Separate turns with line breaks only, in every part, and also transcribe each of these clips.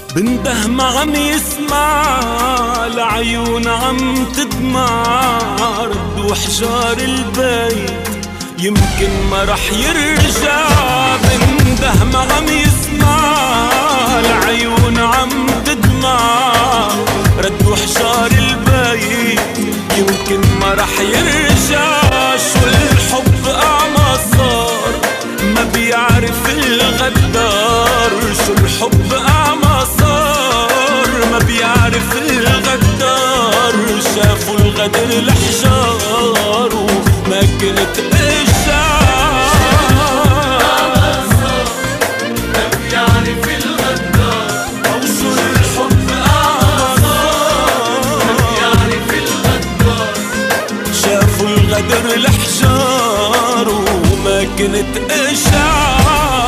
بنده ما عم يسمع، العيون عم تدمع، ردوا حجار البيت يمكن ما رح يرجع. بنده ما عم يسمع، العيون عم تدمع، ردوا حجار البيت يمكن ما رح يرجع. شو الحب أعمى صار ما بيعرف الغدار، شو الحب أعمى صار ما بيعرف الغدار. شافوا الغدر الأحجار وما كنت إشار. ما بيعرف الغدار، أو شو الحب أعمى صار ما بيعرف الغدار. شافوا الغدر الأحجار وما كنت إشار.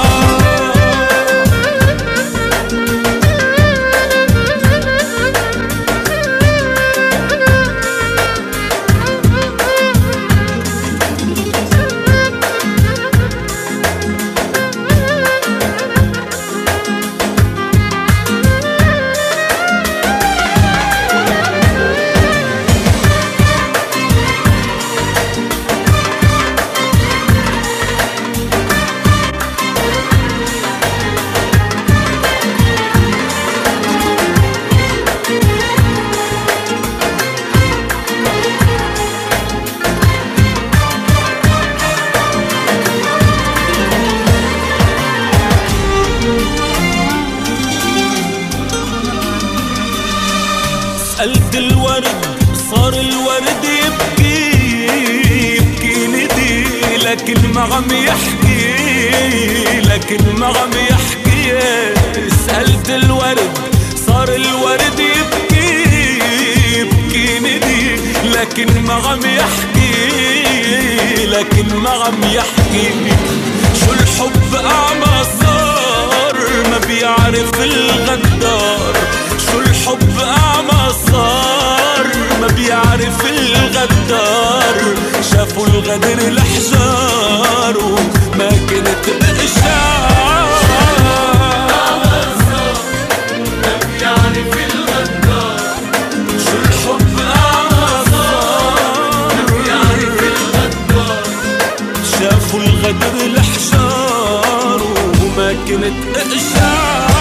سألت الورد صار الورد يبكي، يبكي ندي لكن ما عم يحكي، لكن ما عم يحكي. سألت الورد صار الورد يبكي، يبكي ندي لكن ما عم يحكي، لكن ما عم يحكي. شو الحب أعمى صار ما بيعرف الغدار، شو الحب أعمى صار ما بيعرف الغدار. شافوا الغدر الأحجار وما كنت بإشار. أعمى صار ما بيعرف الغدار، شو الحب أعمى صار ما بيعرف الغدار. شافوا الغدر الأحجار وما كنت إشار.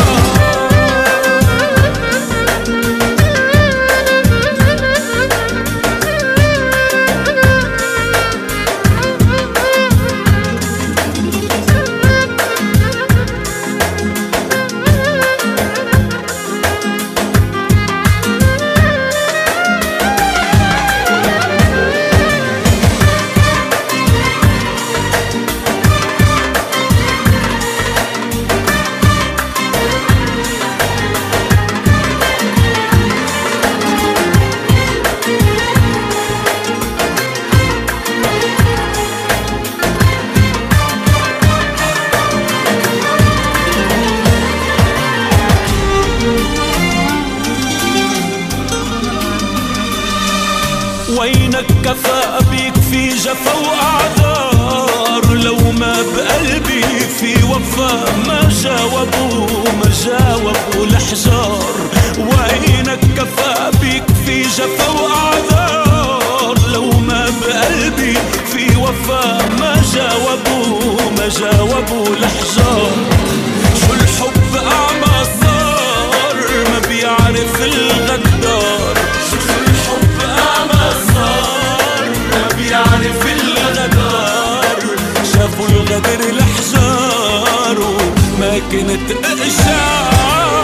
وينك كفى بيك في جفا وأعذار، لو ما بقلبي في وفا ما جاوبوا، ما جاوبوا الأحجار. وينك كفى بيك في جفا وأعذار، لو ما بقلبي في وفا ما جاوبوا، ما جاوبوا الأحجار. شو الحب أعمى صار ما بيعرف الغدار، شو الحب أعمى صار ما بيعرف الغدار. شافوا الغدر الأحجار وما كنت إشار.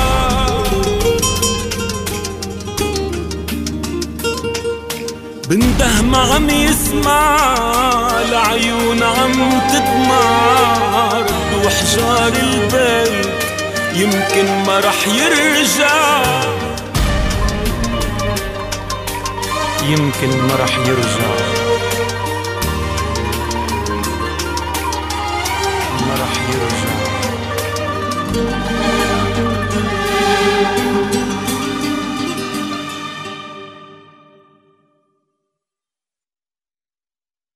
بنده ما عم يسمع، العيون عم تدمع، ردوا حجار البيت يمكن ما رح يرجع، يمكن ما رح يرجع.